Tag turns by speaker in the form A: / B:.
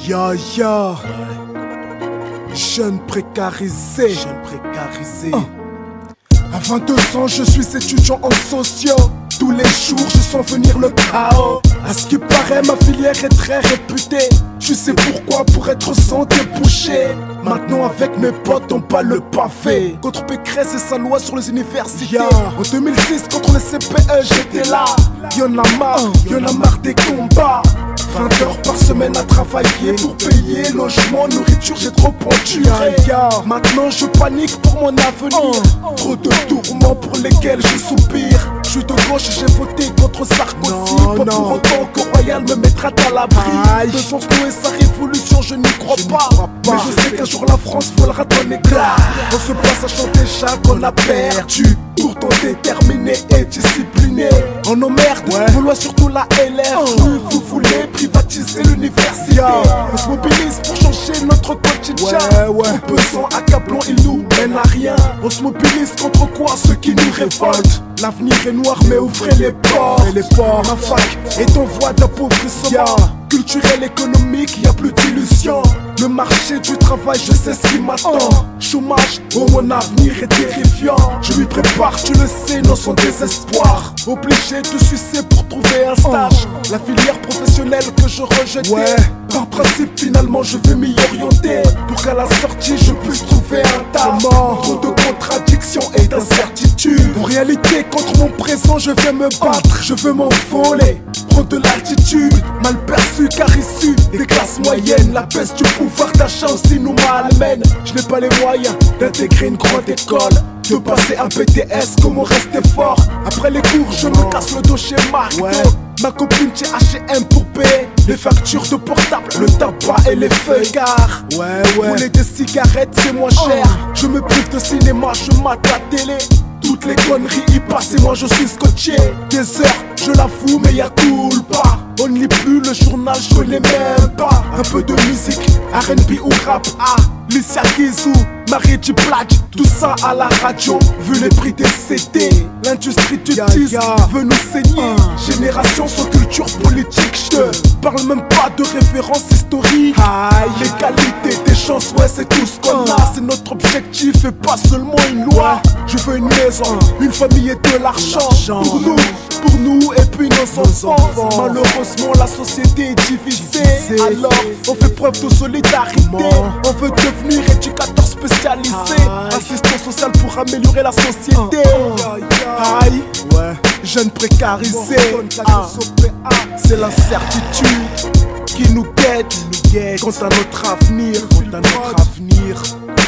A: Ya ya, jeune précarisé. À 22 ans, je suis étudiant en sociaux. Tous les jours, je sens venir le chaos. À ce qui paraît, ma filière est très réputée. Tu sais pourquoi, pour être sans débouché. Maintenant avec mes potes on bat le pavé contre Pécresse et sa loi sur les universités. En 2006 contre les CPE j'étais là. Y'en a marre des combats. 20 heures par semaine à travailler pour payer logement, nourriture, j'ai trop enduré. Maintenant je panique pour mon avenir. Trop de tourments pour lesquels je soupire. Je suis de gauche, j'ai voté contre Sarkozy. Pas pour autant que Royal me mettra à l'abri. De son et sa révolution, je n'y crois pas. Mais je sais qu'un jour la France volera ton éclat. On se place à chanter chaque qu'on a perdu. Pourtant déterminé et discipliné. On emmerde, on doit surtout la LR. Vous voulez privatiser l'université. On se mobilise pour changer notre quotidien. Trop pesant, accablant, il nous mène à rien. On se mobilise contre quoi? Ceux qui nous révoltent. L'avenir est noir mais ouvrez les ports. Ma fac est en voie d'appauvrissement. Culturel, économique, y'a plus d'illusions. Le marché du travail, je sais ce qui m'attend. Chômage, oh mon avenir est terrifiant. Je m'y prépare, tu le sais, non sans désespoir. Obligé de sucer pour trouver un stage. La filière professionnelle que je rejetais. Par principe, finalement, je vais m'y orienter. Pour qu'à la sortie, je puisse trouver un taf. Trop de contradictions et d'incertitudes. En réalité, contre mon présent, je vais me battre. Je veux m'envoler, prendre de l'altitude. Mal perçu car issu des classes moyennes. La baisse du pouvoir d'achat aussi nous malmène. Je n'ai pas les moyens d'intégrer une grande école, de passer un BTS, comment rester fort. Après les cours je me casse le dos chez Marco. Ma copine chez H&M pour payer les factures de portable, le tabac et les feuilles. Car rouler des cigarettes c'est moins cher. Je me prive de cinéma, je mate la télé. Toutes les conneries y passent et moi je suis scotché. Des heures, je l'avoue mais y'a cool pas. On ne lit plus le journal, je connais même pas. Un peu de musique, R&B ou rap. Licia Keys ou Marie J. Blige, tout ça à la radio. Vu les prix des CD, l'industrie du disque veut nous saigner. Génération sans culture politique, je te parle même pas de référence historique. L'égalité des chances, ouais c'est tout ce qu'on a. C'est notre objectif et pas seulement une loi. Je veux une maison, une famille et de l'argent. Pour nous et puis nos enfants. Malheureusement la société est divisée. Alors on fait preuve de solidarité. On veut devenir éducateur spécialisé. Assistant social pour améliorer la société. Jeunes précarisés. C'est l'incertitude qui nous guette quant à notre avenir.